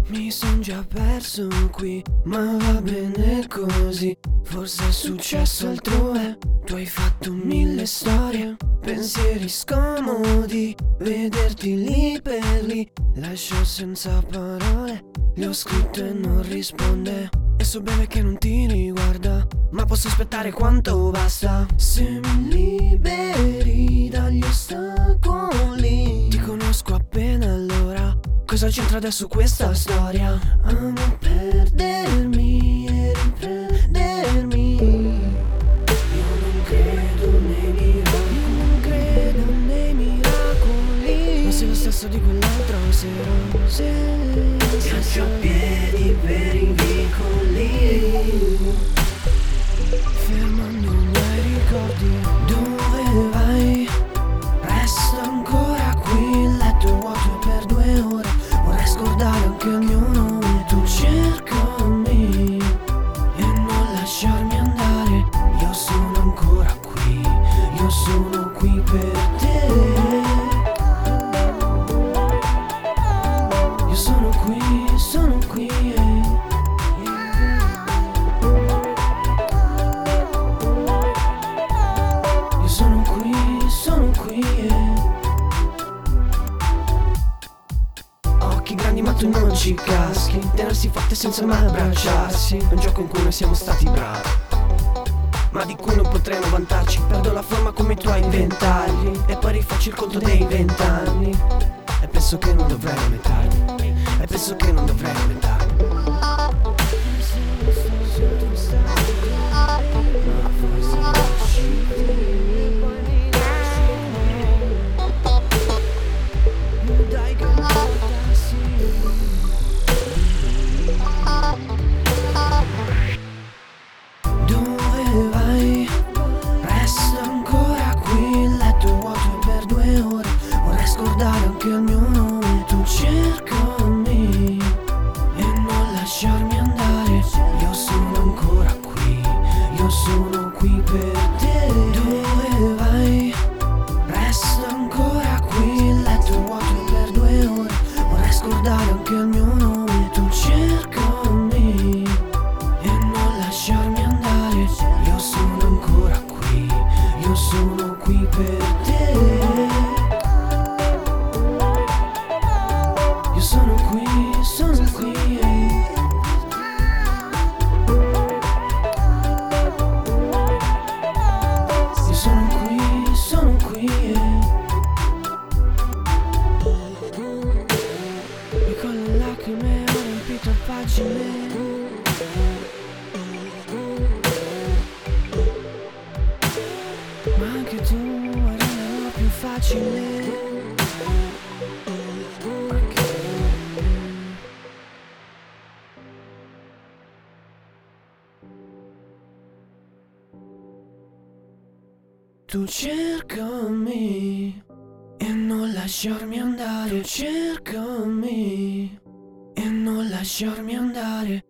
Mi son già perso qui, ma va bene così. Forse è successo altrove, tu hai fatto mille storie, pensieri scomodi, vederti lì per lì. Lascio senza parole, le ho scritto e non risponde. E so bene che non ti riguarda, ma posso aspettare quanto basta. Se mi liberi dagli ostacoli, ti conosco appena allora. Cosa c'entra adesso questa storia? Amo perdermi e riprendermi. Io non credo nei miracoli, non credo nei miracoli. Ma sei lo stesso di quell'altra sera. Caccio a piedi per i vicoli, fermando i miei ricordi. Dove vai? Resta ancora qui, il letto è vuoto per 2 ore. Vorrei scordare anche il mio nome. Tu cercami e non lasciarmi andare. Io sono ancora qui, io sono qui per te. Io sono qui, sono qui. Io sono qui, sono qui. Occhi grandi ma tu non ci caschi, tenersi forte senza mai abbracciarsi. È un gioco in cui noi siamo stati bravi, ma di cui non potremo vantarci. Perdo la forma come i tuoi ventagli e poi rifaccio il conto dei 20 anni. E penso che non dovrei lamentarmi, e penso che non dovrei lamentarmi. Dai che dove vai? Resta ancora qui, il letto è vuoto per 2 ore. Vorrei scordare anche il mio nome. Tu cercami e non lasciarmi andare. Io sono ancora qui, io sono qui per te. Dove vai? Resta ancora qui, il letto è vuoto per 2 ore. Vorrei scordare anche il mio nome. Tu cercami e non lasciarmi andare. Io sono ancora qui, io sono qui per te. Io sono qui, sono qui. Io sono qui, sono qui. E con le lacrime ho riempito pagine. Ma anche tu renderlo più facile. Tu cercami e non lasciarmi andare. Tu cercami e non lasciarmi andare.